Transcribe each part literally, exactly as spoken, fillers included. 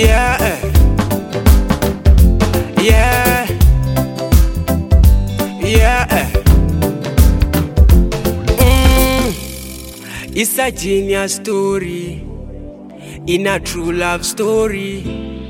Yeah, yeah, yeah. Mm. It's a genius story, in a true love story.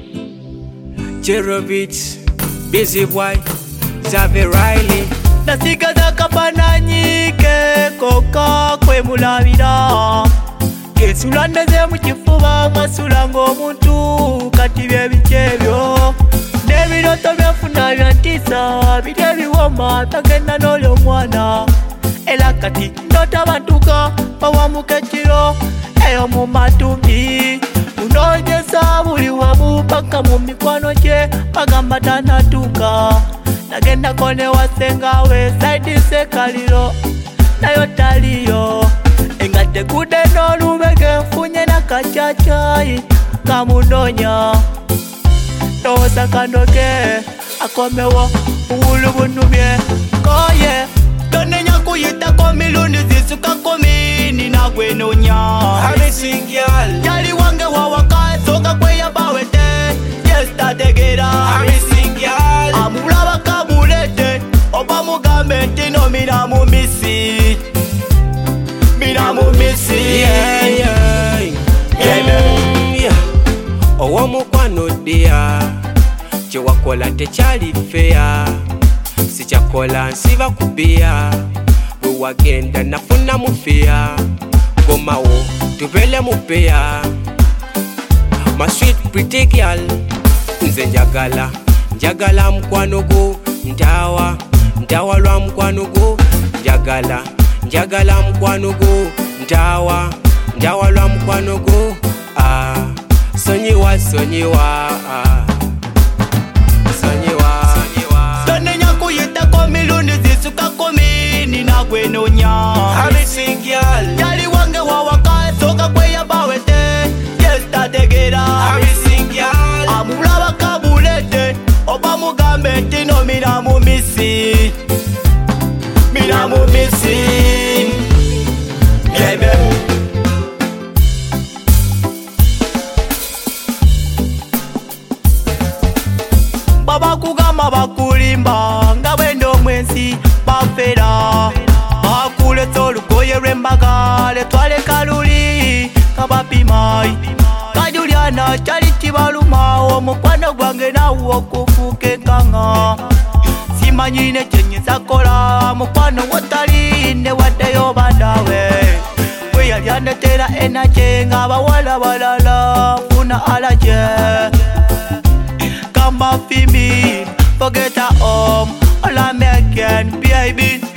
Jerovich, Busy Boy, Zave Riley. Nasika za kapananyike koka kwe mulabira Kesula ndeze mukifuba masula ng'omuntu kati bye bikyebyo N'ebiroto byefuna byantisa bide biwoma tagenda n'oli omwana Era kati ndota bantuka bawamuka ekiro eyo mu matumbi Munoonyesa buli wamu paka mu mikwano gye bagamba tanatuuka Nagenda kone wasenga we saidi sekaliro nayo taliyo Engate kude n'olubege nfunye nakachachai kamunonya Nowoza kanoge akomewo uwulu bunumye Koye tonenya kuyitako milundi zisuka komi ninagwe nonya Harrison girl, Yali wange wawaka soka kwe yabawete Yestategera Harrison girl. Amulaba kabulete oba mugambe ntino mina mumisi Mina mumisi Yeah, yeah, yeah, yeah. Owo mukwano dia kyewakola tekyali feya sikyakola nsiba kubia bwe wagenda nafuna mufeya gomawo tubele mupeya My sweet pretty girl nze njagala njagala mukwano gwo ntawa ntawa lwa mukwano gwo njagala njagala mukwano gwo ntawa ntawa lwa mukwano gwo ah sonyiwa sonyiwa ah sonyiwa sonyiwa Tonenya kuyitako milundi zisuka komi ninagwe nonya Harrison girl, Yali wange wawaka soka kwe yabawete Yestategera Harrison girl. Amulaba kabulete oba mugambe ntino mina mumisi Mina mumisi Yeah, baby Baba kugamba bakulimba nga bwendo mwensi bafera Bakuletse olugoye lw'embaga letwaleka luli kabapimai Kajuliana kyali kibaluma omukwano gwange nawo okufuuka enkanga Simanyine kyenyinza kola mukwano wotali newaddeyo bandawe Bwe yali andetera enakye ng'abawala balala funa alaje Come back for me, forget her home, all I'm making, baby